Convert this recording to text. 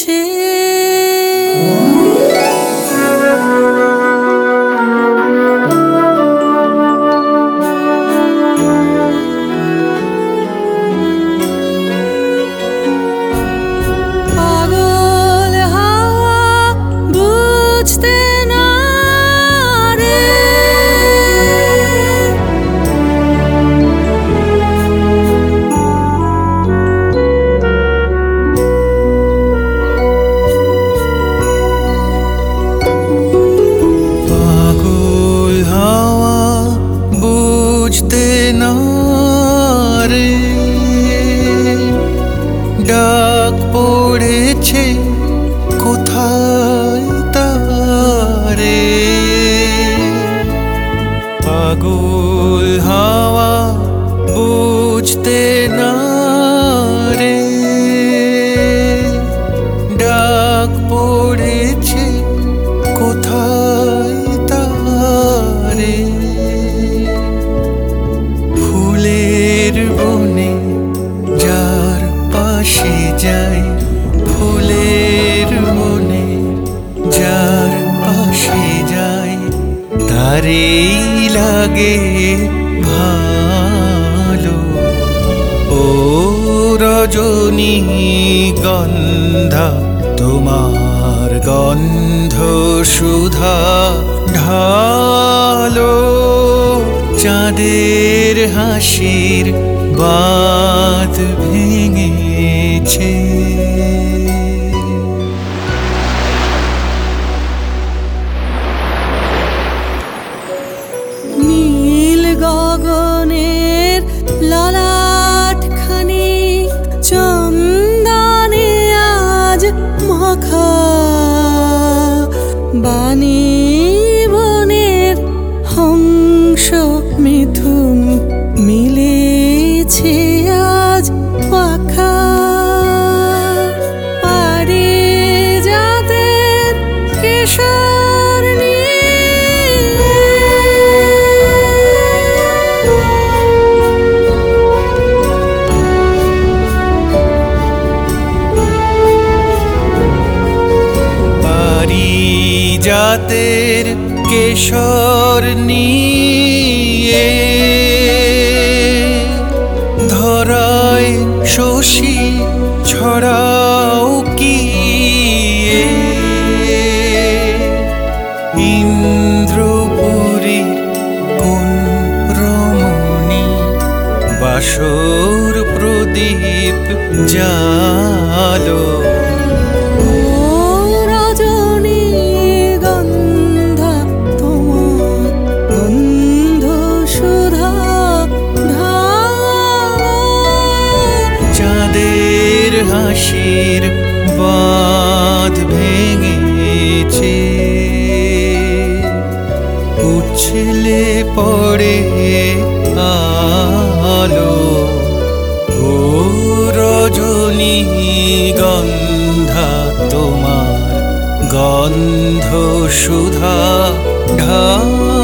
পড়েছে। পাগল হাওয়া বুঝতে না রে, পাগল হাওয়া বুঝতে না রে, ডাক পড়েছে কোথায় তারে। পাগল হাওয়া বুঝতে না রে, ডাক পড়েছে কোথায় তারে। ফুলের বনে যার পাশে যাই, ফুলের বনে যার পাশে যাই, তারেই লাগে ভালো। ও রজনী গন্ধা, তোমার গন্ধ সুধা ঢালো। চাঁদের হাসির বাঁধ ভেঙেছে। নীল গগনের ললাটখানি চন্দনে আজ মাখা। বাণী বনের হংস মিথুন মিলেছে আজ পাখা। পারিজাতের কেশর পারিজাতের কেশর নিয়ে ধরায় শশী ছড়াও কি। ইন্দ্রপুরীর কোন রমণী বাসর প্রদীপ জালো। চাঁদের হাসির বাঁধ ভেঙেছে, উছলে পড়ে আলো। ও রজনী গন্ধা, তোমার গন্ধ সুধা ঢালো।